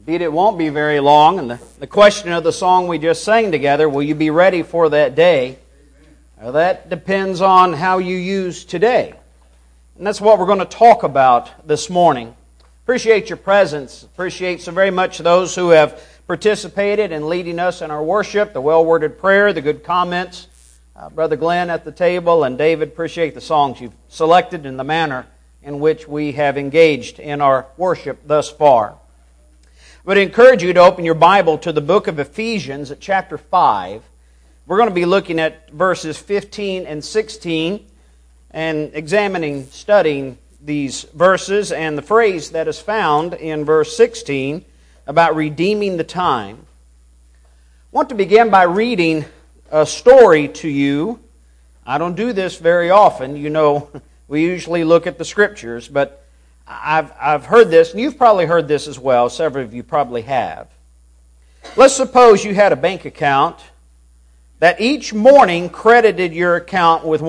Indeed, it won't be very long. And the question of the song we just sang together, will you be ready for that day? Well, that depends on how you use today. And that's what we're going to talk about this morning. Appreciate your presence. Appreciate so very much those who have participated in leading us in our worship, the well-worded prayer, the good comments. Brother Glenn at the table and David, appreciate the songs you've selected and the manner in which we have engaged in our worship thus far. I would encourage you to open your Bible to the book of Ephesians at chapter 5. We're going to be looking at verses 15 and 16 and studying these verses and the phrase that is found in verse 16 about redeeming the time. I want to begin by reading a story to you. I don't do this very often. You know, we usually look at the Scriptures, but I've heard this, and you've probably heard this as well. Several of you probably have. Let's suppose you had a bank account that each morning credited your account with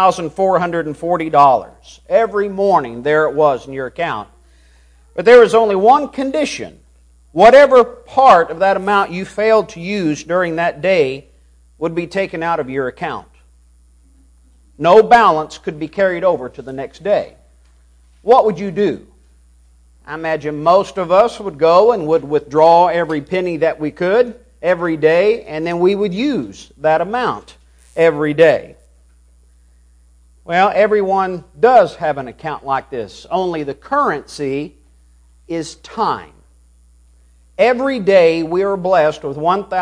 $1,440. Every morning there it was in your account. But there was only one condition. Whatever part of that amount you failed to use during that day would be taken out of your account. No balance could be carried over to the next day. What would you do? I imagine most of us would go and would withdraw every penny that we could every day, and then we would use that amount every day. Well, everyone does have an account like this, only the currency is time. Every day we are blessed with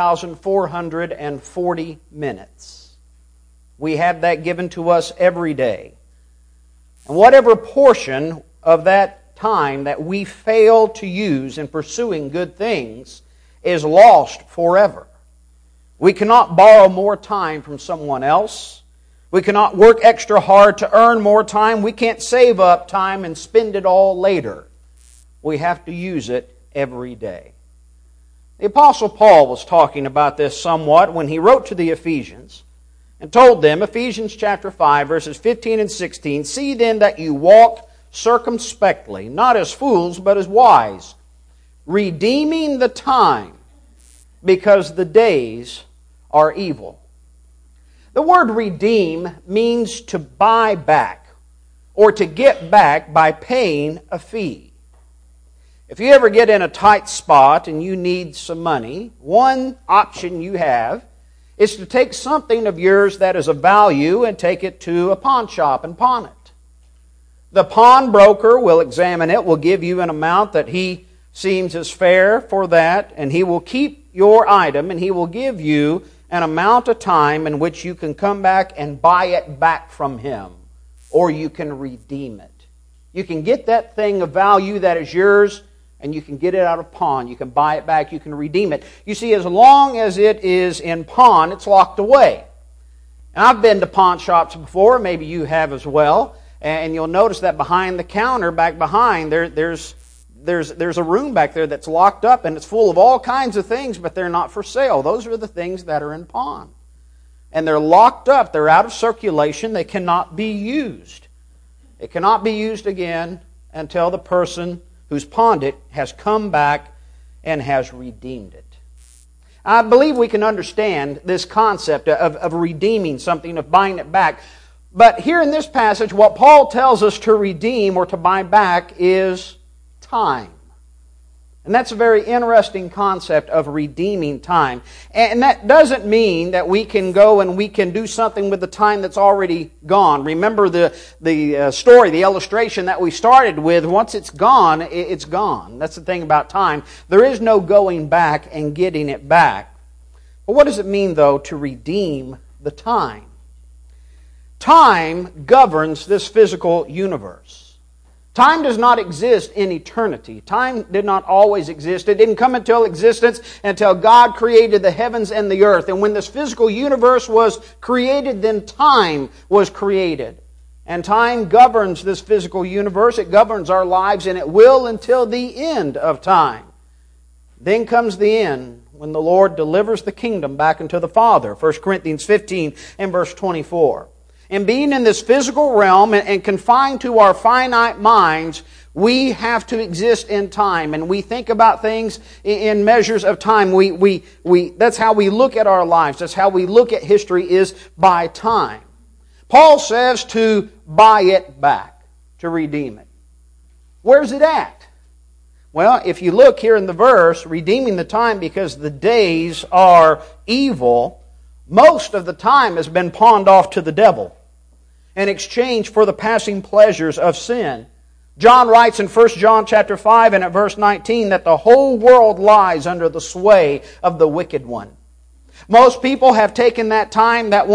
1,440 minutes. We have that given to us every day. And whatever portion of that time that we fail to use in pursuing good things is lost forever. We cannot borrow more time from someone else. We cannot work extra hard to earn more time. We can't save up time and spend it all later. We have to use it every day. The Apostle Paul was talking about this somewhat when he wrote to the Ephesians and told them, Ephesians chapter 5, verses 15 and 16, "See then that you walk circumspectly, not as fools, but as wise, redeeming the time, because the days are evil." The word redeem means to buy back, or to get back by paying a fee. If you ever get in a tight spot and you need some money, one option you have is to take something of yours that is of value and take it to a pawn shop and pawn it. The pawnbroker will examine it, will give you an amount that he seems is fair for that, and he will keep your item and he will give you an amount of time in which you can come back and buy it back from him, or you can redeem it. You can get that thing of value that is yours, and you can get it out of pawn. You can buy it back. You can redeem it. You see, as long as it is in pawn, it's locked away. And I've been to pawn shops before. Maybe you have as well. And you'll notice that behind the counter, back behind, there's a room back there that's locked up, and it's full of all kinds of things, but they're not for sale. Those are the things that are in pawn. And they're locked up. They're out of circulation. They cannot be used. It cannot be used again until the person who's pawned it has come back and has redeemed it. I believe we can understand this concept of redeeming something, of buying it back. But here in this passage, what Paul tells us to redeem or to buy back is time. And that's a very interesting concept of redeeming time. And that doesn't mean that we can go and we can do something with the time that's already gone. Remember the story, the illustration that we started with. Once it's gone, it's gone. That's the thing about time. There is no going back and getting it back. But what does it mean, though, to redeem the time? Time governs this physical universe. Time does not exist in eternity. Time did not always exist. It didn't come into existence until God created the heavens and the earth. And when this physical universe was created, then time was created. And time governs this physical universe. It governs our lives, and it will until the end of time. Then comes the end, when the Lord delivers the kingdom back into the Father. 1 Corinthians 15 and verse 24. And being in this physical realm and confined to our finite minds, We have to exist in time, and we think about things in measures of time. That's how we look at our lives. That's how we look at history, is by time. Paul says to buy it back, to redeem it. Where's it at? Well, if you look here in the verse, redeeming the time because the days are evil, most of the time has been pawned off to the devil in exchange for the passing pleasures of sin. John writes in 1 John chapter 5 and at verse 19 that the whole world lies under the sway of the wicked one. Most people have taken that time, that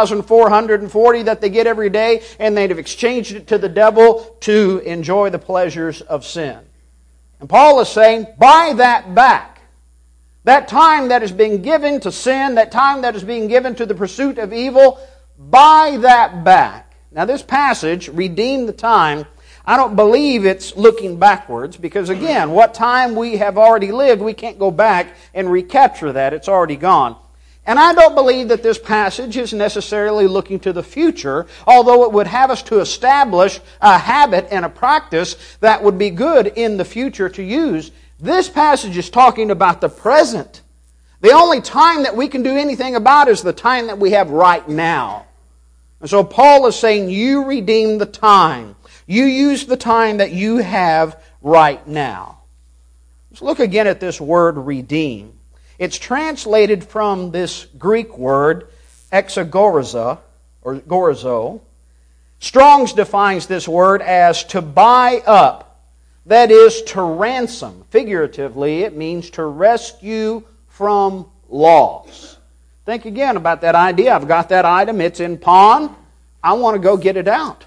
1,440 that they get every day, and they've exchanged it to the devil to enjoy the pleasures of sin. And Paul is saying, buy that back. That time that is being given to sin, that time that is being given to the pursuit of evil, buy that back. Now this passage, redeem the time, I don't believe it's looking backwards, because again, what time we have already lived, we can't go back and recapture that. It's already gone. And I don't believe that this passage is necessarily looking to the future, although it would have us to establish a habit and a practice that would be good in the future to use. This passage is talking about the present. The only time that we can do anything about is the time that we have right now. And so Paul is saying, you redeem the time. You use the time that you have right now. Let's look again at this word redeem. It's translated from this Greek word, exagorizo, or gorizo. Strong's defines this word as to buy up, that is, to ransom. Figuratively, it means to rescue from loss. Think again about that idea. I've got that item, it's in pawn. I want to go get it out.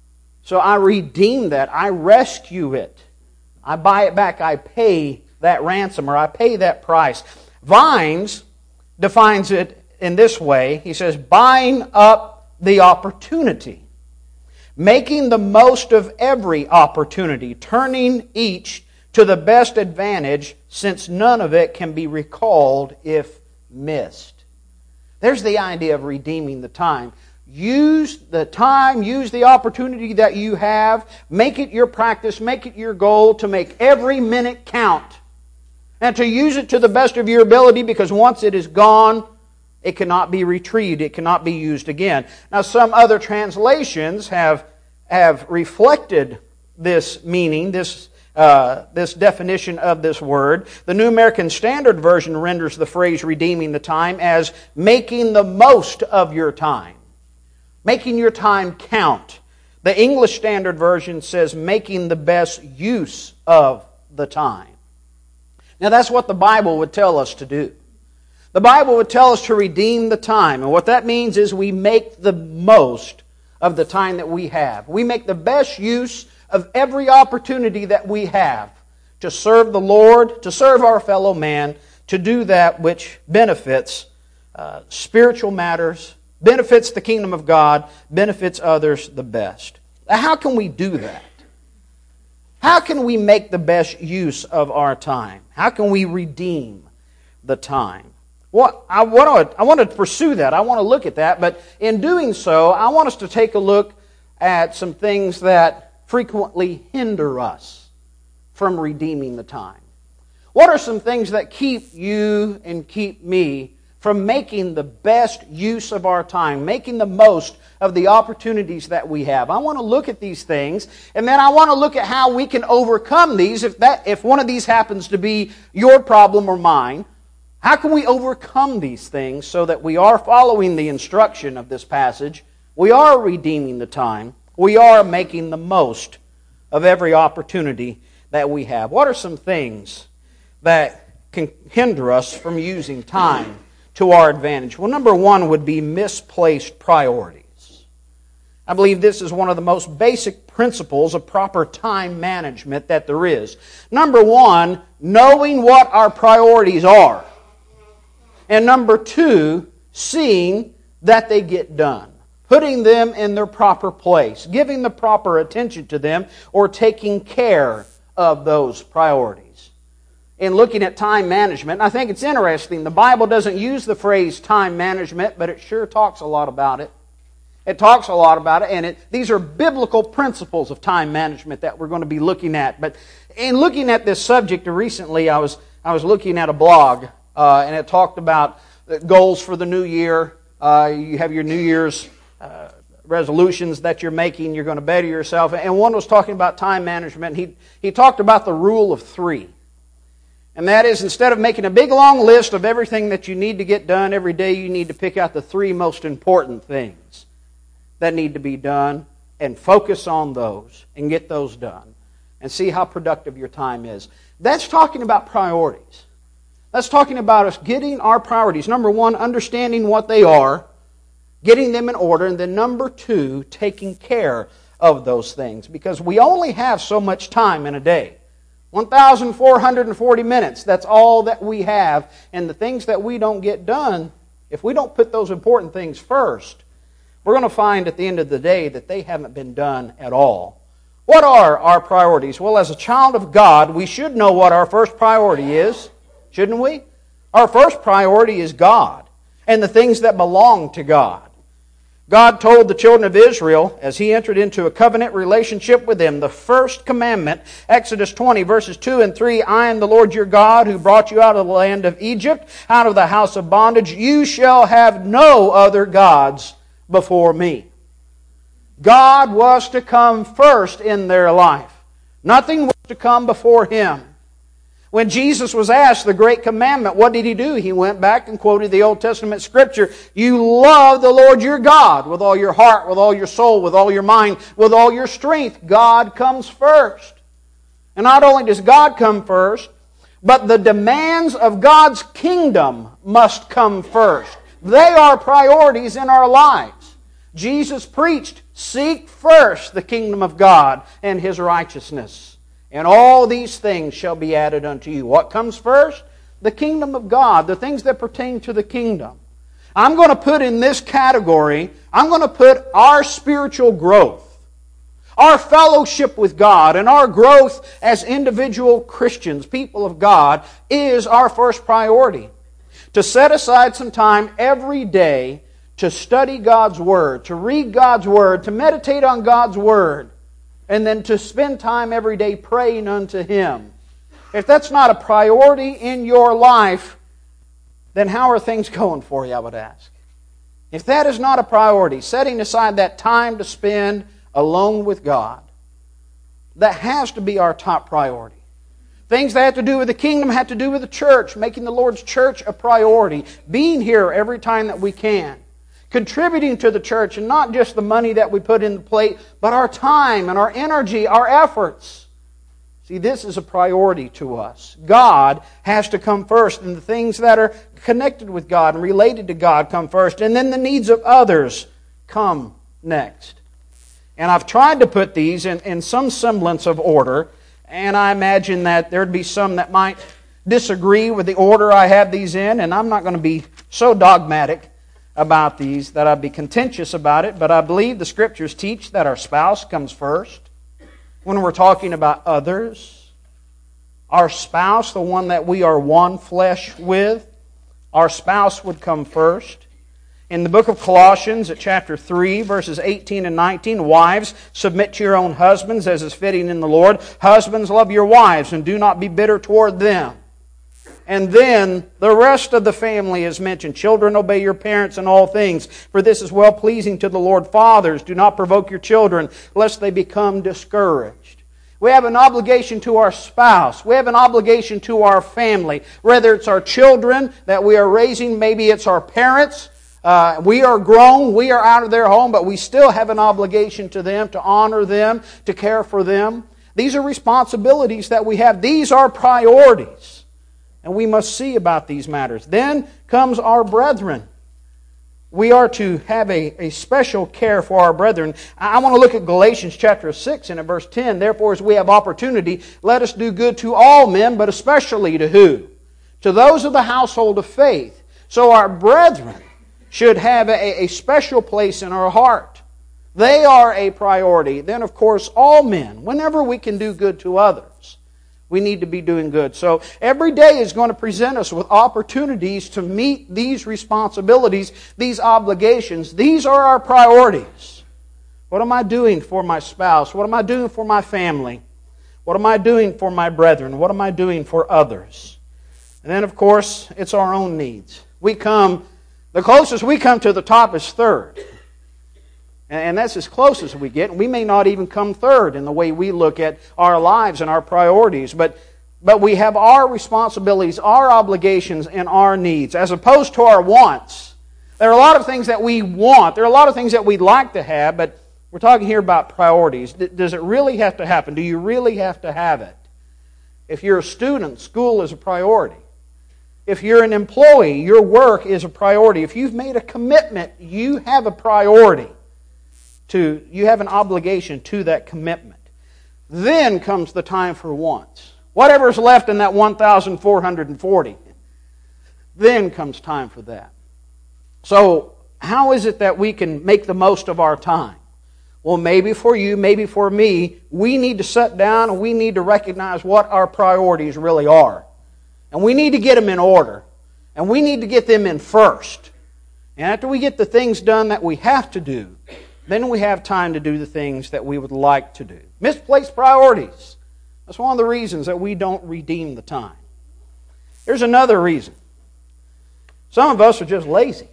So I redeem that, I rescue it. I buy it back, I pay that ransom, or I pay that price. Vines defines it in this way. He says, buying up the opportunity. Making the most of every opportunity. Turning each to the best advantage, since none of it can be recalled if missed. There's the idea of redeeming the time. Use the time, use the opportunity that you have. Make it your practice, make it your goal to make every minute count. And to use it to the best of your ability, because once it is gone, it cannot be retrieved. It cannot be used again. Now, some other translations have reflected this meaning, this definition of this word. The New American Standard Version renders the phrase redeeming the time as making the most of your time. Making your time count. The English Standard Version says making the best use of the time. Now that's what the Bible would tell us to do. The Bible would tell us to redeem the time. And what that means is we make the most of the time that we have. We make the best use of every opportunity that we have to serve the Lord, to serve our fellow man, to do that which benefits spiritual matters, benefits the kingdom of God, benefits others the best. Now, how can we do that? How can we make the best use of our time? How can we redeem the time? Well, I want to pursue that. I want to look at that. But in doing so, I want us to take a look at some things that frequently hinder us from redeeming the time. What are some things that keep you and keep me from making the best use of our time, making the most of the opportunities that we have? I want to look at these things, and then I want to look at how we can overcome these. If one of these happens to be your problem or mine, how can we overcome these things so that we are following the instruction of this passage, we are redeeming the time, we are making the most of every opportunity that we have? What are some things that can hinder us from using time to our advantage? Well, number one would be misplaced priorities. I believe this is one of the most basic principles of proper time management that there is. Number one, knowing what our priorities are. And number two, seeing that they get done. Putting them in their proper place. Giving the proper attention to them, or taking care of those priorities. In looking at time management, I think it's interesting, the Bible doesn't use the phrase time management, but it sure talks a lot about it. It talks a lot about it, and these are biblical principles of time management that we're going to be looking at. But in looking at this subject recently, I was looking at a blog, and it talked about goals for the new year. You have your New Year's resolutions that you're making. You're going to better yourself. And one was talking about time management. He talked about the rule of 3. And that is, instead of making a big long list of everything that you need to get done every day, you need to pick out the 3 most important things that need to be done and focus on those and get those done and see how productive your time is. That's talking about priorities. That's talking about us getting our priorities. Number 1, understanding what they are, getting them in order, and then number 2, taking care of those things. Because we only have so much time in a day. 1,440 minutes. That's all that we have. And the things that we don't get done, if we don't put those important things first, we're going to find at the end of the day that they haven't been done at all. What are our priorities? Well, as a child of God, we should know what our first priority is, shouldn't we? Our first priority is God and the things that belong to God. God told the children of Israel, as He entered into a covenant relationship with them, the first commandment, Exodus 20, verses 2 and 3, I am the Lord your God who brought you out of the land of Egypt, out of the house of bondage. You shall have no other gods before me. God was to come first in their life. Nothing was to come before Him. When Jesus was asked the great commandment, what did He do? He went back and quoted the Old Testament Scripture. You love the Lord your God with all your heart, with all your soul, with all your mind, with all your strength. God comes first. And not only does God come first, but the demands of God's kingdom must come first. They are priorities in our lives. Jesus preached, seek first the kingdom of God and His righteousness. And all these things shall be added unto you. What comes first? The kingdom of God, the things that pertain to the kingdom. I'm going to put in this category, I'm going to put our spiritual growth, our fellowship with God, and our growth as individual Christians, people of God, is our first priority. To set aside some time every day to study God's Word, to read God's Word, to meditate on God's Word, and then to spend time every day praying unto Him. If that's not a priority in your life, then how are things going for you, I would ask? If that is not a priority, setting aside that time to spend alone with God, that has to be our top priority. Things that have to do with the kingdom have to do with the church, making the Lord's church a priority, being here every time that we can. Contributing to the church, and not just the money that we put in the plate, but our time and our energy, our efforts. See, this is a priority to us. God has to come first, and the things that are connected with God and related to God come first, and then the needs of others come next. And I've tried to put these in some semblance of order, and I imagine that there'd be some that might disagree with the order I have these in, and I'm not going to be so dogmatic about these that I'd be contentious about it, but I believe the Scriptures teach that our spouse comes first. When we're talking about others, our spouse, the one that we are one flesh with, our spouse would come first. In the book of Colossians at chapter 3, verses 18 and 19, wives, submit to your own husbands as is fitting in the Lord. Husbands, love your wives and do not be bitter toward them. And then the rest of the family is mentioned. Children, obey your parents in all things, for this is well-pleasing to the Lord. Fathers, do not provoke your children, lest they become discouraged. We have an obligation to our spouse. We have an obligation to our family. Whether it's our children that we are raising, maybe it's our parents. We are grown, we are out of their home, but we still have an obligation to them, to honor them, to care for them. These are responsibilities that we have. These are priorities. And we must see about these matters. Then comes our brethren. We are to have a special care for our brethren. I want to look at Galatians chapter 6 and at verse 10. Therefore, as we have opportunity, let us do good to all men, but especially to who? To those of the household of faith. So our brethren should have a special place in our heart. They are a priority. Then, of course, all men, whenever we can do good to others, We need to be doing good. So every day is going to present us with opportunities to meet these responsibilities, these obligations. These are our priorities. What am I doing for my spouse? What am I doing for my family? What am I doing for my brethren? What am I doing for others? And then, of course, it's our own needs. The closest we come to the top is third. And that's as close as we get. We may not even come third in the way we look at our lives and our priorities. But we have our responsibilities, our obligations, and our needs, as opposed to our wants. There are a lot of things that we want. There are a lot of things that we'd like to have, but we're talking here about priorities. Does it really have to happen? Do you really have to have it? If you're a student, school is a priority. If you're an employee, your work is a priority. If you've made a commitment, you have a priority. You have an obligation to that commitment. Then comes the time for wants. Whatever's left in that 1,440, then comes time for that. So, how is it that we can make the most of our time? Well, maybe for you, maybe for me, we need to sit down and we need to recognize what our priorities really are. And we need to get them in order. And we need to get them in first. And after we get the things done that we have to do, then we have time to do the things that we would like to do. Misplaced priorities. That's one of the reasons that we don't redeem the time. Here's another reason. Some of us are just lazy.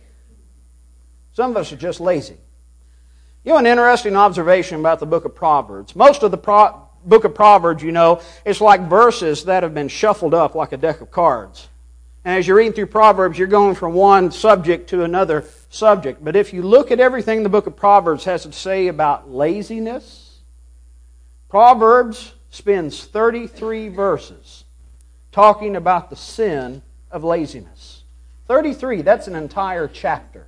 Some of us are just lazy. You know, an interesting observation about the book of Proverbs. Most of the book of Proverbs, it's like verses that have been shuffled up like a deck of cards. And as you're reading through Proverbs, you're going from one subject to another subject. But if you look at everything the book of Proverbs has to say about laziness, Proverbs spends 33 verses talking about the sin of laziness. 33, that's an entire chapter.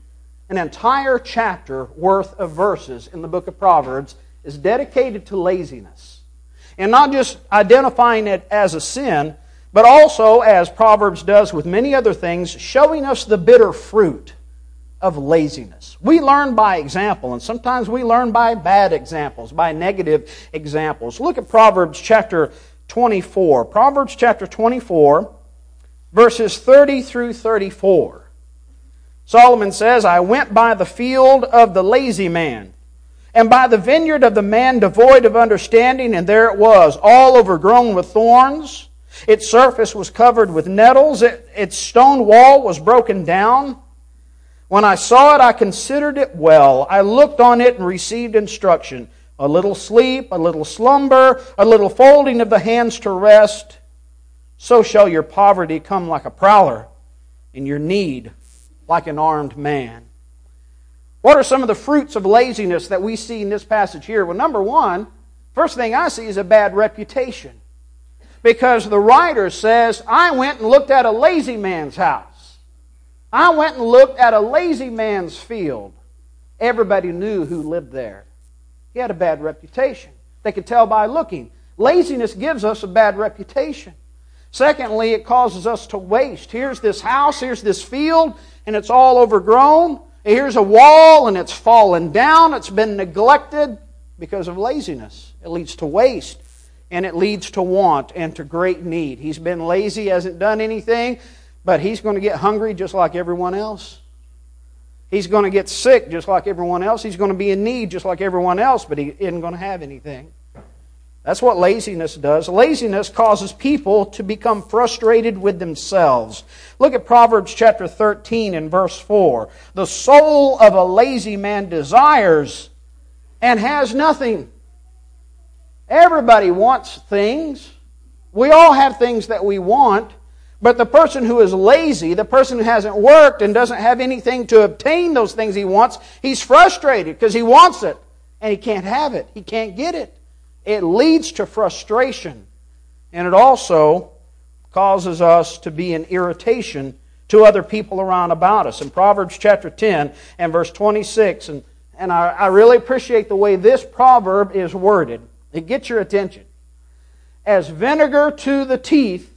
An entire chapter worth of verses in the book of Proverbs is dedicated to laziness. And not just identifying it as a sin, but also, as Proverbs does with many other things, showing us the bitter fruit of laziness. We learn by example, and sometimes we learn by bad examples, by negative examples. Look at Proverbs chapter 24. Proverbs chapter 24, verses 30 through 34. Solomon says, I went by the field of the lazy man, and by the vineyard of the man devoid of understanding, and there it was, all overgrown with thorns. Its surface was covered with nettles. Its stone wall was broken down. When I saw it, I considered it well. I looked on it and received instruction. A little sleep, a little slumber, a little folding of the hands to rest. So shall your poverty come like a prowler, and your need like an armed man. What are some of the fruits of laziness that we see in this passage here? Well, number one, first thing I see is a bad reputation. Because the writer says, I went and looked at a lazy man's house. I went and looked at a lazy man's field. Everybody knew who lived there. He had a bad reputation. They could tell by looking. Laziness gives us a bad reputation. Secondly, it causes us to waste. Here's this house, here's this field, and it's all overgrown. Here's a wall, and it's fallen down. It's been neglected because of laziness. It leads to waste. And it leads to want and to great need. He's been lazy, hasn't done anything, but he's going to get hungry just like everyone else. He's going to get sick just like everyone else. He's going to be in need just like everyone else, but he isn't going to have anything. That's what laziness does. Laziness causes people to become frustrated with themselves. Look at Proverbs chapter 13 and verse 4. The soul of a lazy man desires and has nothing. Everybody wants things. We all have things that we want. But the person who is lazy, the person who hasn't worked and doesn't have anything to obtain those things he wants, he's frustrated because he wants it and he can't have it. He can't get it. It leads to frustration. And it also causes us to be an irritation to other people around about us. In Proverbs chapter 10 and verse 26, and I really appreciate the way this proverb is worded. It gets your attention. As vinegar to the teeth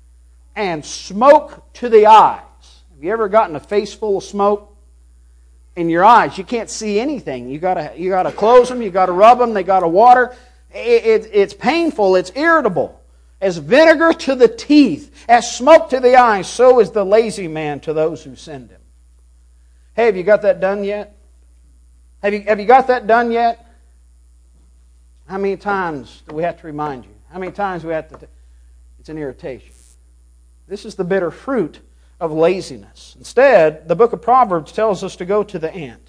and smoke to the eyes. Have you ever gotten a face full of smoke in your eyes? You can't see anything. You gotta close them. You gotta rub them. They gotta water. It's painful. It's irritable. As vinegar to the teeth, as smoke to the eyes, so is the lazy man to those who send him. Hey, have you got that done yet? Have you got that done yet? How many times do we have to remind you? How many times do we have to... It's an irritation. This is the bitter fruit of laziness. Instead, the book of Proverbs tells us to go to the ant.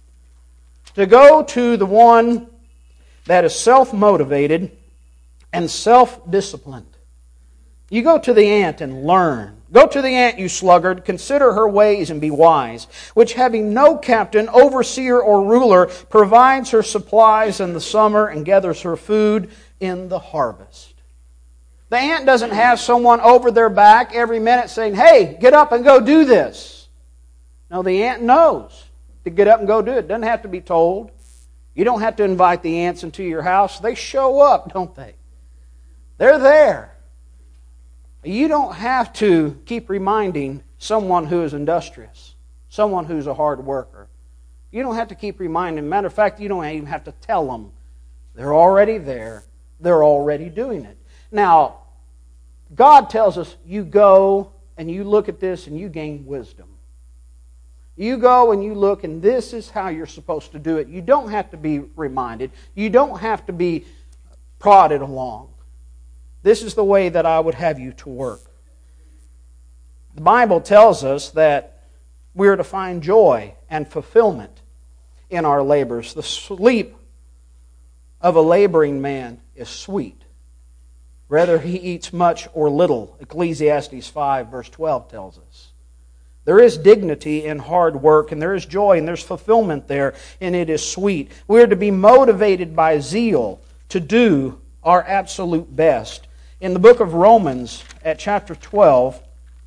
To go to the one that is self-motivated and self-disciplined. You go to the ant and learn. Go to the ant, you sluggard, consider her ways and be wise, which having no captain, overseer, or ruler, provides her supplies in the summer and gathers her food in the harvest. The ant doesn't have someone over their back every minute saying, hey, get up and go do this. No, the ant knows to get up and go do it. Doesn't have to be told. You don't have to invite the ants into your house. They show up, don't they? They're there. You don't have to keep reminding someone who is industrious, someone who's a hard worker. You don't have to keep reminding. Matter of fact, you don't even have to tell them. They're already there. They're already doing it. Now, God tells us you go and you look at this and you gain wisdom. You go and you look and this is how you're supposed to do it. You don't have to be reminded. You don't have to be prodded along. This is the way that I would have you to work. The Bible tells us that we are to find joy and fulfillment in our labors. The sleep of a laboring man is sweet, whether he eats much or little. Ecclesiastes 5 verse 12 tells us. There is dignity in hard work, and there is joy, and there's fulfillment there, and it is sweet. We are to be motivated by zeal to do our absolute best. In the book of Romans at chapter 12,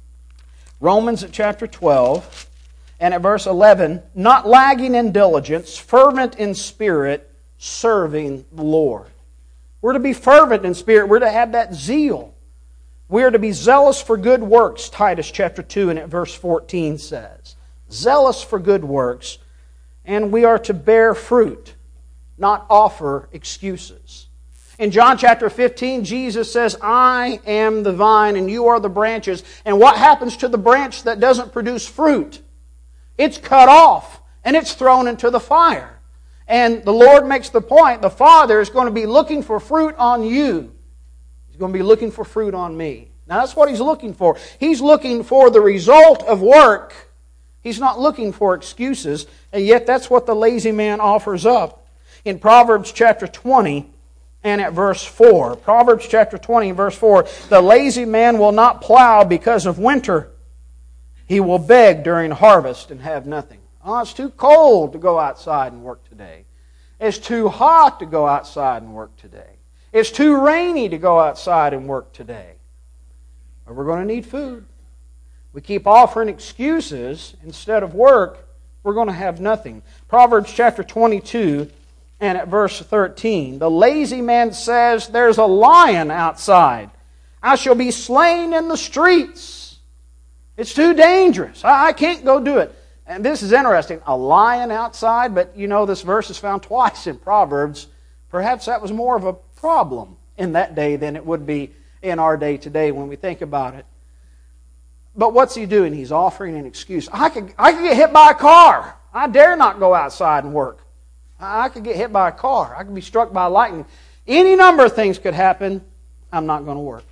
and at verse 11, not lagging in diligence, fervent in spirit, serving the Lord. We're to be fervent in spirit. We're to have that zeal. We are to be zealous for good works, Titus chapter 2 and at verse 14 says. Zealous for good works, and we are to bear fruit, not offer excuses. In John chapter 15, Jesus says, I am the vine and you are the branches. And what happens to the branch that doesn't produce fruit? It's cut off and it's thrown into the fire. And the Lord makes the point, the Father is going to be looking for fruit on you. He's going to be looking for fruit on me. Now that's what He's looking for. He's looking for the result of work. He's not looking for excuses. And yet that's what the lazy man offers up. In Proverbs chapter 20, and at verse 4. Proverbs chapter 20 verse 4. The lazy man will not plow because of winter. He will beg during harvest and have nothing. Oh, it's too cold to go outside and work today. It's too hot to go outside and work today. It's too rainy to go outside and work today. But we're going to need food. We keep offering excuses instead of work, we're going to have nothing. Proverbs chapter 22 and at verse 13, the lazy man says, there's a lion outside. I shall be slain in the streets. It's too dangerous. I can't go do it. And this is interesting. A lion outside, but you know this verse is found twice in Proverbs. Perhaps that was more of a problem in that day than it would be in our day today when we think about it. But what's he doing? He's offering an excuse. I could get hit by a car. I dare not go outside and work. I could get hit by a car. I could be struck by lightning. Any number of things could happen. I'm not going to work.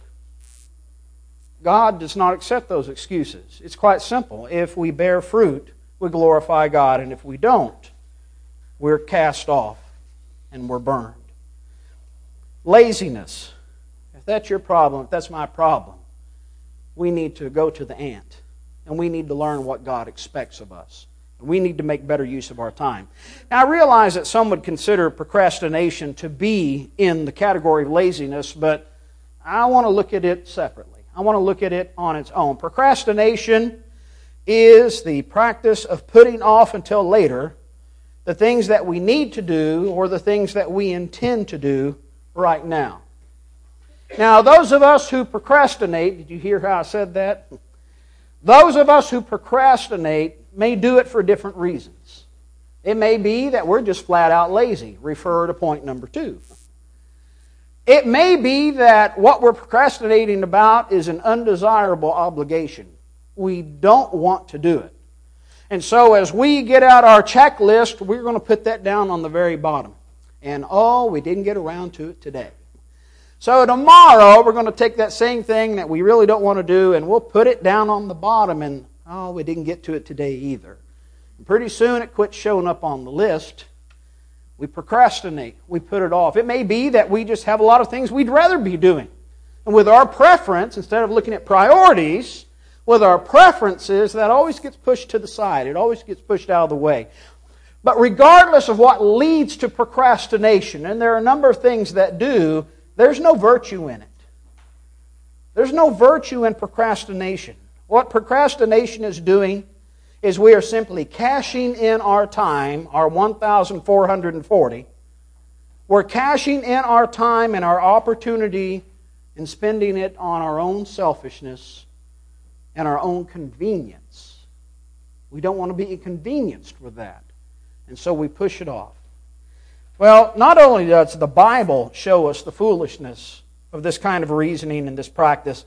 God does not accept those excuses. It's quite simple. If we bear fruit, we glorify God. And if we don't, we're cast off and we're burned. Laziness. If that's your problem, if that's my problem, we need to go to the ant. And we need to learn what God expects of us. We need to make better use of our time. Now, I realize that some would consider procrastination to be in the category of laziness, but I want to look at it separately. I want to look at it on its own. Procrastination is the practice of putting off until later the things that we need to do or the things that we intend to do right now. Now, those of us who procrastinate, did you hear how I said that? Those of us who procrastinate may do it for different reasons. It may be that we're just flat out lazy. Refer to point number 2. It may be that what we're procrastinating about is an undesirable obligation. We don't want to do it. And so as we get out our checklist, we're going to put that down on the very bottom. And we didn't get around to it today. So tomorrow we're going to take that same thing that we really don't want to do and we'll put it down on the bottom and we didn't get to it today either. And pretty soon it quits showing up on the list. We procrastinate. We put it off. It may be that we just have a lot of things we'd rather be doing. And with our preference, instead of looking at priorities, with our preferences, that always gets pushed to the side. It always gets pushed out of the way. But regardless of what leads to procrastination, and there are a number of things that do, there's no virtue in it. There's no virtue in procrastination. What procrastination is doing is we are simply cashing in our time, our 1,440. We're cashing in our time and our opportunity and spending it on our own selfishness and our own convenience. We don't want to be inconvenienced with that. And so we push it off. Well, not only does the Bible show us the foolishness of this kind of reasoning and this practice,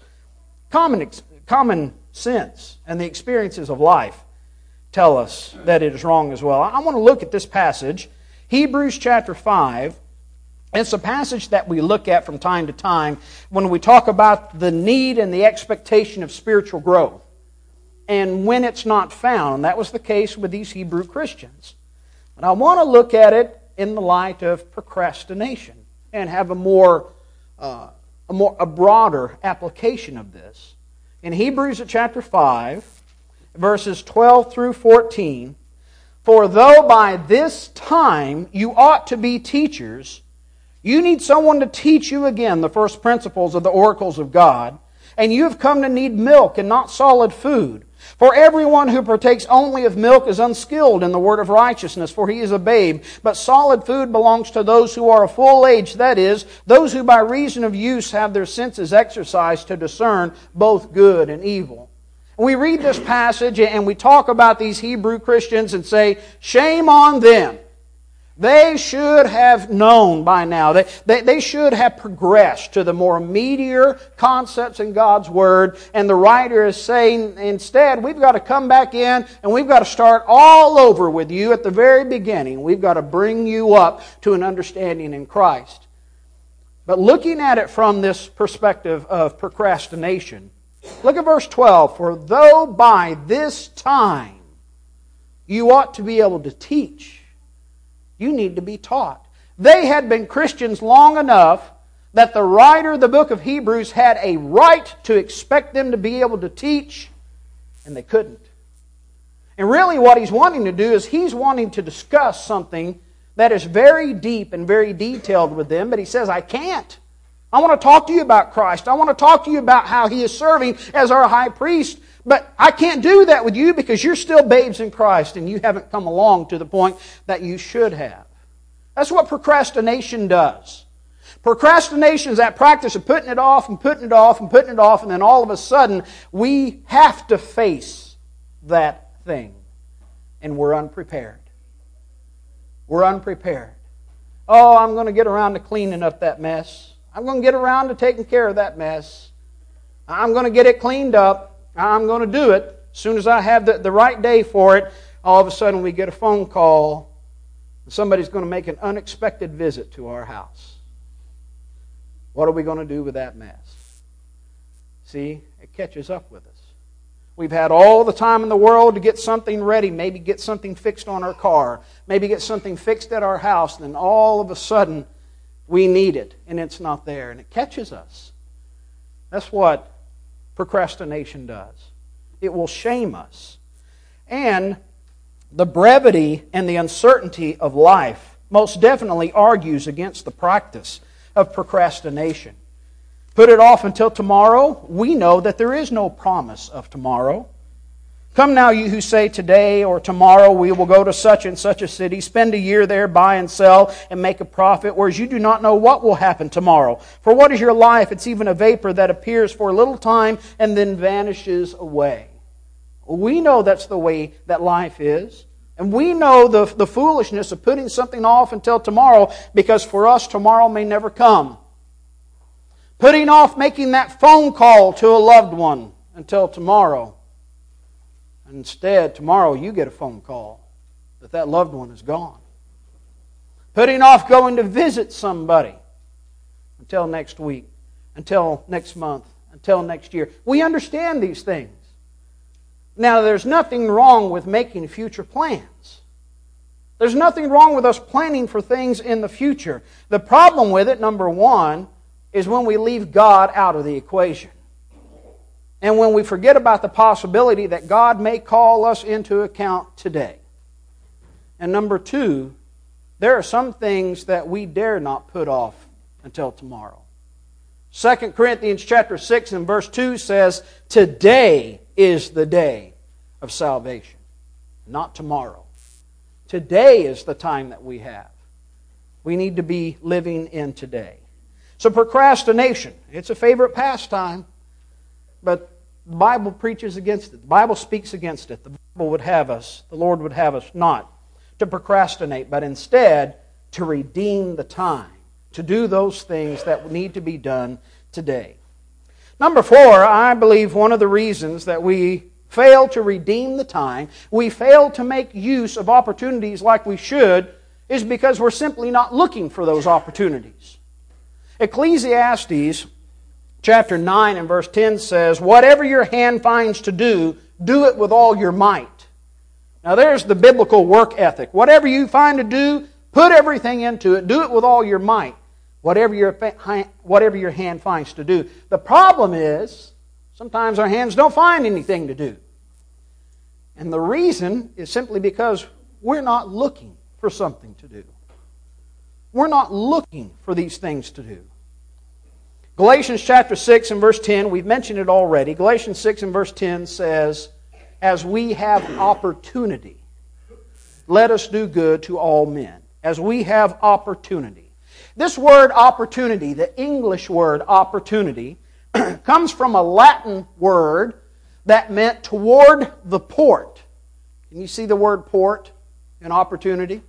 common sense and the experiences of life tell us that it is wrong as well. I want to look at this passage, Hebrews chapter 5. It's a passage that we look at from time to time when we talk about the need and the expectation of spiritual growth. And when it's not found, that was the case with these Hebrew Christians. And I want to look at it in the light of procrastination and have a broader application of this. In Hebrews chapter 5, verses 12 through 14, "For though by this time you ought to be teachers, you need someone to teach you again the first principles of the oracles of God, and you have come to need milk and not solid food. For everyone who partakes only of milk is unskilled in the word of righteousness, for he is a babe. But solid food belongs to those who are of full age, that is, those who by reason of use have their senses exercised to discern both good and evil." We read this passage and we talk about these Hebrew Christians and say, shame on them. They should have known by now. They should have progressed to the more meatier concepts in God's Word. And the writer is saying, instead, we've got to come back in and we've got to start all over with you at the very beginning. We've got to bring you up to an understanding in Christ. But looking at it from this perspective of procrastination, look at verse 12. "For though by this time you ought to be able to teach," you need to be taught. They had been Christians long enough that the writer of the book of Hebrews had a right to expect them to be able to teach, and they couldn't. And really what he's wanting to do is he's wanting to discuss something that is very deep and very detailed with them, but he says, I can't. I want to talk to you about Christ. I want to talk to you about how He is serving as our high priest. But I can't do that with you because you're still babes in Christ and you haven't come along to the point that you should have. That's what procrastination does. Procrastination is that practice of putting it off and putting it off and putting it off, and then all of a sudden we have to face that thing. And we're unprepared. We're unprepared. Oh, I'm going to get around to cleaning up that mess. I'm going to get around to taking care of that mess. I'm going to get it cleaned up. I'm going to do it. As soon as I have the right day for it, all of a sudden we get a phone call. And somebody's going to make an unexpected visit to our house. What are we going to do with that mess? See, it catches up with us. We've had all the time in the world to get something ready, maybe get something fixed on our car, maybe get something fixed at our house, and then all of a sudden we need it, and it's not there, and it catches us. That's what procrastination does. It will shame us. And the brevity and the uncertainty of life most definitely argues against the practice of procrastination. Put it off until tomorrow. We know that there is no promise of tomorrow. Come now, you who say today or tomorrow we will go to such and such a city, spend a year there, buy and sell, and make a profit, whereas you do not know what will happen tomorrow. For what is your life? It's even a vapor that appears for a little time and then vanishes away. We know that's the way that life is. And we know the foolishness of putting something off until tomorrow, because for us tomorrow may never come. Putting off making that phone call to a loved one until tomorrow. Instead, tomorrow you get a phone call that that loved one is gone. Putting off going to visit somebody until next week, until next month, until next year. We understand these things. Now, there's nothing wrong with making future plans. There's nothing wrong with us planning for things in the future. The problem with it, number one, is when we leave God out of the equation. And when we forget about the possibility that God may call us into account today. And number two, there are some things that we dare not put off until tomorrow. 2 Corinthians chapter 6 and verse 2 says, today is the day of salvation, not tomorrow. Today is the time that we have. We need to be living in today. So procrastination, it's a favorite pastime, but the Bible preaches against it. The Bible speaks against it. The Bible would have us, the Lord would have us not to procrastinate, but instead to redeem the time, to do those things that need to be done today. Number 4, I believe one of the reasons that we fail to redeem the time, we fail to make use of opportunities like we should, is because we're simply not looking for those opportunities. Ecclesiastes chapter 9 and verse 10 says, whatever your hand finds to do, do it with all your might. Now there's the biblical work ethic. Whatever you find to do, put everything into it. Do it with all your might. Whatever your hand finds to do. The problem is, sometimes our hands don't find anything to do. And the reason is simply because we're not looking for something to do. We're not looking for these things to do. Galatians chapter 6 and verse 10, we've mentioned it already. Galatians 6 and verse 10 says, as we have opportunity, let us do good to all men. As we have opportunity. This word opportunity, the English word opportunity, comes from a Latin word that meant toward the port. Can you see the word port in opportunity?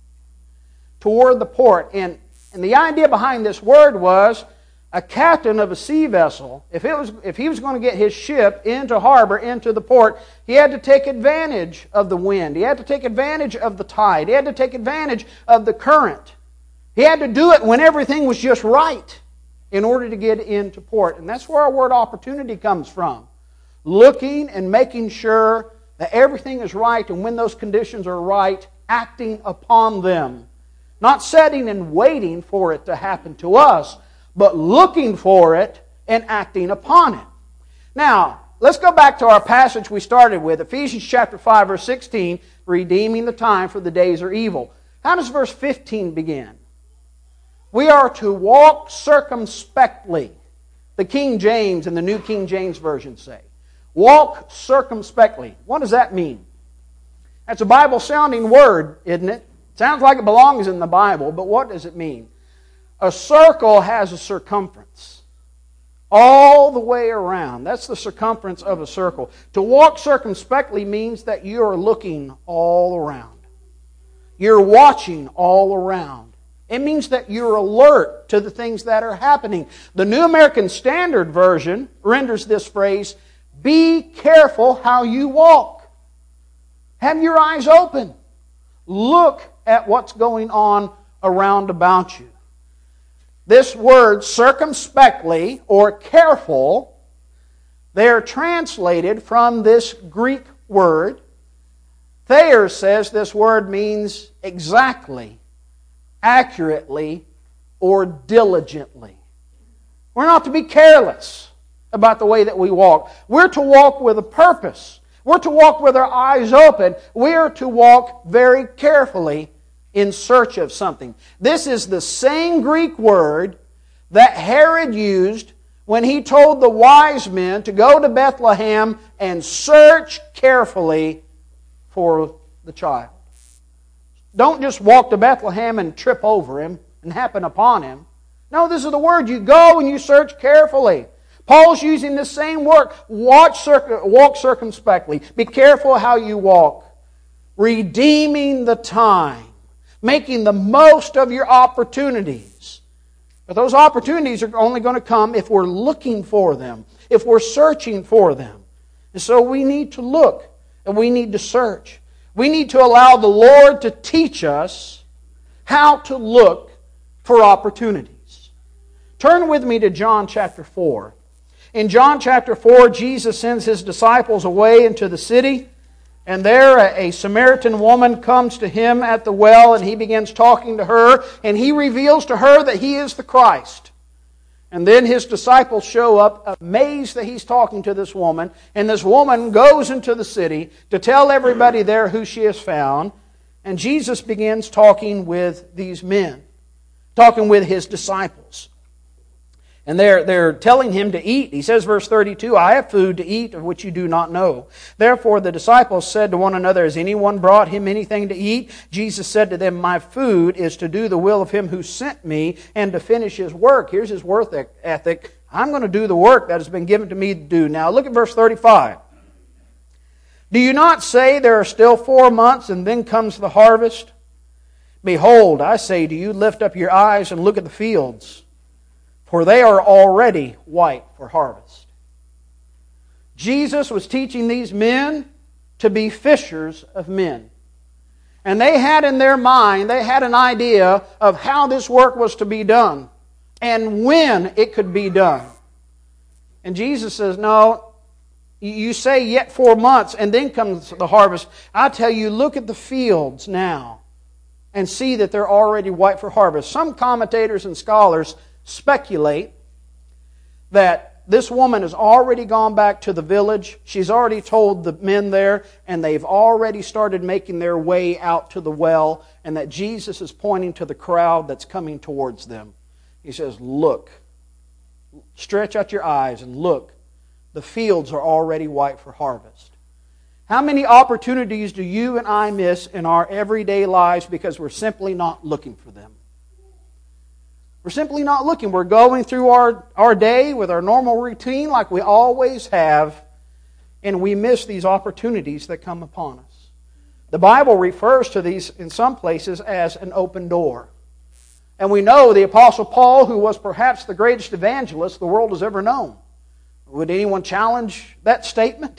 Toward the port. And the idea behind this word was a captain of a sea vessel, if he was going to get his ship into harbor, into the port, he had to take advantage of the wind. He had to take advantage of the tide. He had to take advantage of the current. He had to do it when everything was just right in order to get into port. And that's where our word opportunity comes from. Looking and making sure that everything is right, and when those conditions are right, acting upon them. Not sitting and waiting for it to happen to us, but looking for it and acting upon it. Now, let's go back to our passage we started with, Ephesians chapter 5, verse 16, redeeming the time for the days are evil. How does verse 15 begin? We are to walk circumspectly. The King James and the New King James Version say. Walk circumspectly. What does that mean? That's a Bible-sounding word, isn't it? Sounds like it belongs in the Bible, but what does it mean? A circle has a circumference. All the way around. That's the circumference of a circle. To walk circumspectly means that you're looking all around. You're watching all around. It means that you're alert to the things that are happening. The New American Standard Version renders this phrase, be careful how you walk. Have your eyes open. Look at what's going on around about you. This word circumspectly or careful, they are translated from this Greek word. Thayer says this word means exactly, accurately, or diligently. We're not to be careless about the way that we walk. We're to walk with a purpose. We're to walk with our eyes open. We're to walk very carefully in search of something. This is the same Greek word that Herod used when he told the wise men to go to Bethlehem and search carefully for the child. Don't just walk to Bethlehem and trip over him and happen upon him. No, this is the word. You go and you search carefully. Paul's using the same word. Walk circumspectly. Be careful how you walk. Redeeming the time. Making the most of your opportunities. But those opportunities are only going to come if we're looking for them, if we're searching for them. And so we need to look and we need to search. We need to allow the Lord to teach us how to look for opportunities. Turn with me to John chapter 4. In John chapter 4, Jesus sends His disciples away into the city. And there a Samaritan woman comes to Him at the well, and He begins talking to her, and He reveals to her that He is the Christ. And then His disciples show up, amazed that He's talking to this woman, and this woman goes into the city to tell everybody there who she has found, and Jesus begins talking with these men, talking with His disciples. And they're telling Him to eat. He says, verse 32, I have food to eat of which you do not know. Therefore the disciples said to one another, has anyone brought Him anything to eat? Jesus said to them, my food is to do the will of Him who sent me and to finish His work. Here's His work ethic. I'm going to do the work that has been given to me to do. Now look at verse 35. Do you not say there are still 4 months and then comes the harvest? Behold, I say to you, lift up your eyes and look at the fields, for they are already white for harvest. Jesus was teaching these men to be fishers of men. And they had in their mind, they had an idea of how this work was to be done and when it could be done. And Jesus says, no, you say yet 4 months and then comes the harvest. I tell you, look at the fields now and see that they're already white for harvest. Some commentators and scholars speculate that this woman has already gone back to the village. She's already told the men there, and they've already started making their way out to the well, and that Jesus is pointing to the crowd that's coming towards them. He says, look, stretch out your eyes and look. The fields are already white for harvest. How many opportunities do you and I miss in our everyday lives because we're simply not looking for them? We're simply not looking. We're going through our day with our normal routine like we always have, and we miss these opportunities that come upon us. The Bible refers to these in some places as an open door. And we know the Apostle Paul, who was perhaps the greatest evangelist the world has ever known. Would anyone challenge that statement?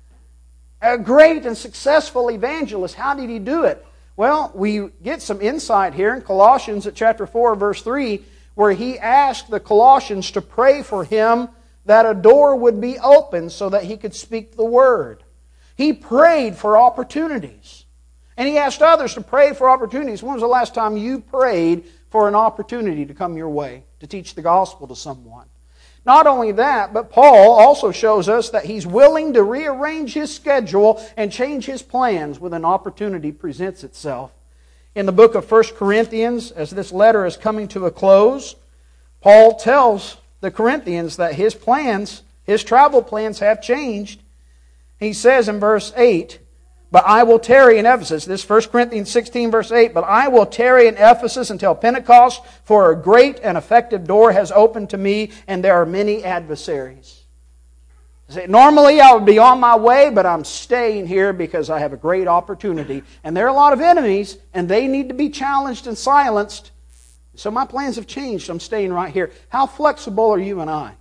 A great and successful evangelist. How did he do it? Well, we get some insight here in Colossians at chapter 4, verse 3, where he asked the Colossians to pray for him that a door would be opened so that he could speak the word. He prayed for opportunities. And he asked others to pray for opportunities. When was the last time you prayed for an opportunity to come your way, to teach the gospel to someone? Not only that, but Paul also shows us that he's willing to rearrange his schedule and change his plans when an opportunity presents itself. In the book of 1 Corinthians, as this letter is coming to a close, Paul tells the Corinthians that his plans, his travel plans have changed. He says in verse 8, but I will tarry in Ephesus. This 1 Corinthians 16, verse 8. But I will tarry in Ephesus until Pentecost, for a great and effective door has opened to me, and there are many adversaries. Normally I would be on my way, but I'm staying here because I have a great opportunity. And there are a lot of enemies, and they need to be challenged and silenced. So my plans have changed. I'm staying right here. How flexible are you and I?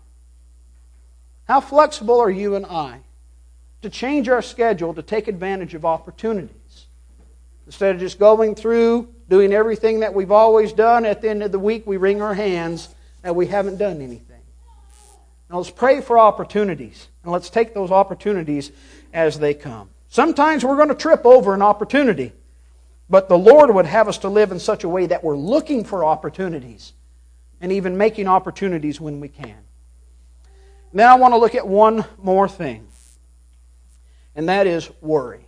How flexible are you and I to change our schedule to take advantage of opportunities? Instead of just going through, doing everything that we've always done, at the end of the week we wring our hands that we haven't done anything. Now let's pray for opportunities, and let's take those opportunities as they come. Sometimes we're going to trip over an opportunity, but the Lord would have us to live in such a way that we're looking for opportunities and even making opportunities when we can. And then I want to look at one more thing, and that is worry.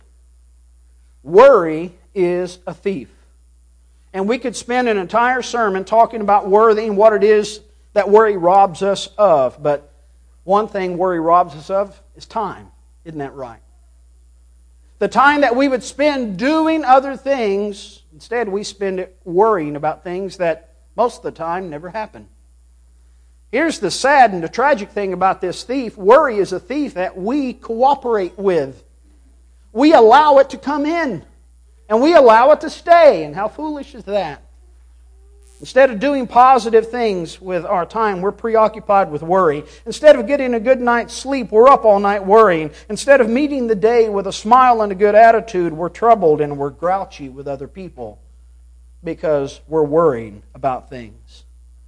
Worry is a thief. And we could spend an entire sermon talking about worry and what it is that worry robs us of. But one thing worry robs us of is time. Isn't that right? The time that we would spend doing other things, instead we spend it worrying about things that most of the time never happen. Here's the sad and the tragic thing about this thief. Worry is a thief that we cooperate with. We allow it to come in, and we allow it to stay. And how foolish is that? Instead of doing positive things with our time, we're preoccupied with worry. Instead of getting a good night's sleep, we're up all night worrying. Instead of meeting the day with a smile and a good attitude, we're troubled and we're grouchy with other people because we're worrying about things.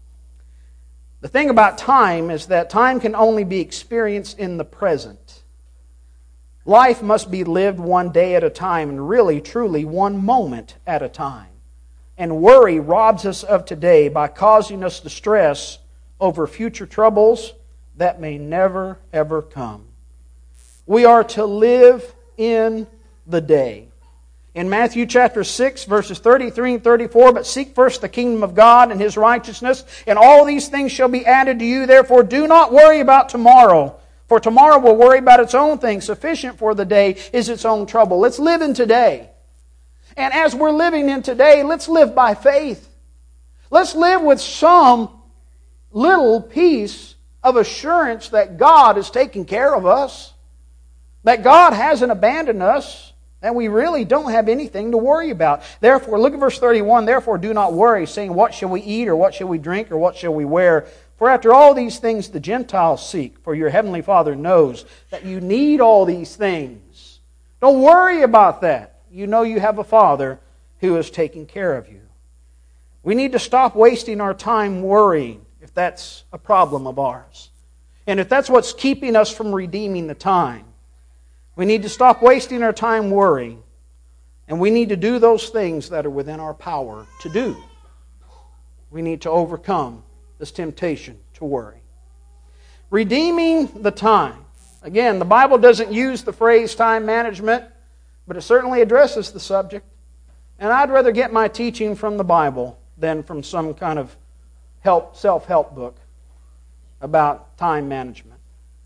The thing about time is that time can only be experienced in the present. Life must be lived one day at a time, and really, truly, one moment at a time. And worry robs us of today by causing us to stress over future troubles that may never, ever come. We are to live in the day. In Matthew chapter 6, verses 33 and 34, "But seek first the kingdom of God and His righteousness, and all these things shall be added to you. Therefore do not worry about tomorrow, for tomorrow will worry about its own things. Sufficient for the day is its own trouble." Let's live in today. And as we're living in today, let's live by faith. Let's live with some little piece of assurance that God is taking care of us, that God hasn't abandoned us, and we really don't have anything to worry about. Therefore, look at verse 31, "Therefore do not worry, saying, what shall we eat, or what shall we drink, or what shall we wear? For after all these things the Gentiles seek, for your heavenly Father knows that you need all these things." Don't worry about that. You know you have a Father who is taking care of you. We need to stop wasting our time worrying if that's a problem of ours. And if that's what's keeping us from redeeming the time, we need to stop wasting our time worrying. And we need to do those things that are within our power to do. We need to overcome this temptation to worry. Redeeming the time. Again, the Bible doesn't use the phrase time management, but it certainly addresses the subject. And I'd rather get my teaching from the Bible than from some kind of self-help book about time management.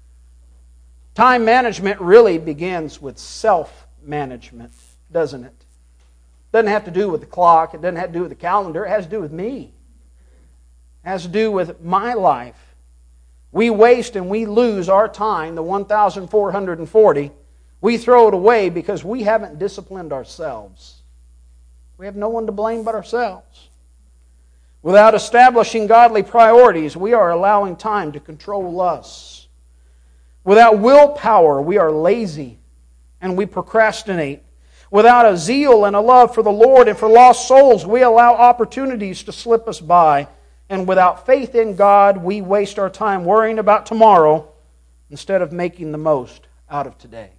Time management really begins with self-management, doesn't it? It doesn't have to do with the clock. It doesn't have to do with the calendar. It has to do with me. It has to do with my life. We waste and we lose our time, the 1,440. We throw it away because we haven't disciplined ourselves. We have no one to blame but ourselves. Without establishing godly priorities, we are allowing time to control us. Without willpower, we are lazy and we procrastinate. Without a zeal and a love for the Lord and for lost souls, we allow opportunities to slip us by. And without faith in God, we waste our time worrying about tomorrow instead of making the most out of today.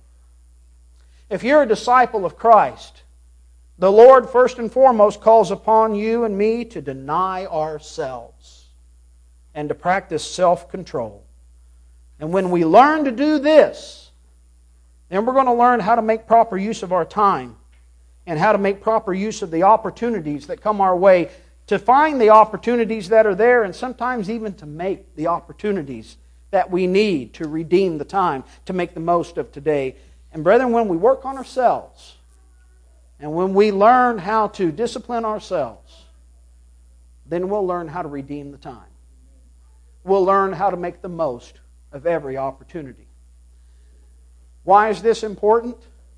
If you're a disciple of Christ, the Lord first and foremost calls upon you and me to deny ourselves and to practice self-control. And when we learn to do this, then we're going to learn how to make proper use of our time and how to make proper use of the opportunities that come our way, to find the opportunities that are there, and sometimes even to make the opportunities that we need to redeem the time, to make the most of today. And brethren, when we work on ourselves, and when we learn how to discipline ourselves, then we'll learn how to redeem the time. We'll learn how to make the most of every opportunity. Why is this important?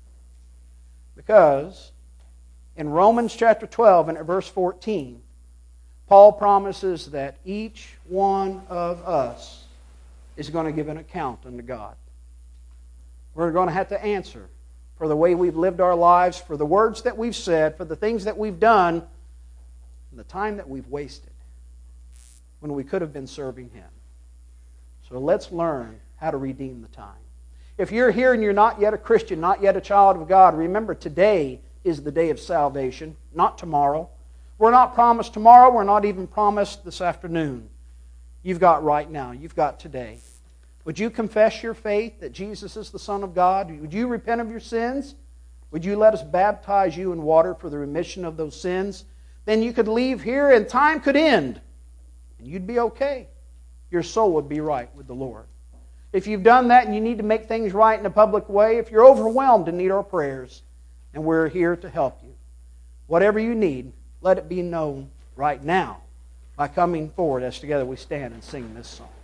Because in Romans chapter 12 and at verse 14, Paul promises that each one of us is going to give an account unto God. We're going to have to answer for the way we've lived our lives, for the words that we've said, for the things that we've done, and the time that we've wasted when we could have been serving Him. So let's learn how to redeem the time. If you're here and you're not yet a Christian, not yet a child of God, remember today is the day of salvation, not tomorrow. We're not promised tomorrow. We're not even promised this afternoon. You've got right now. You've got today. Would you confess your faith that Jesus is the Son of God? Would you repent of your sins? Would you let us baptize you in water for the remission of those sins? Then you could leave here and time could end. And you'd be okay. Your soul would be right with the Lord. If you've done that and you need to make things right in a public way, if you're overwhelmed and need our prayers, and we're here to help you. Whatever you need, let it be known right now by coming forward as together we stand and sing this song.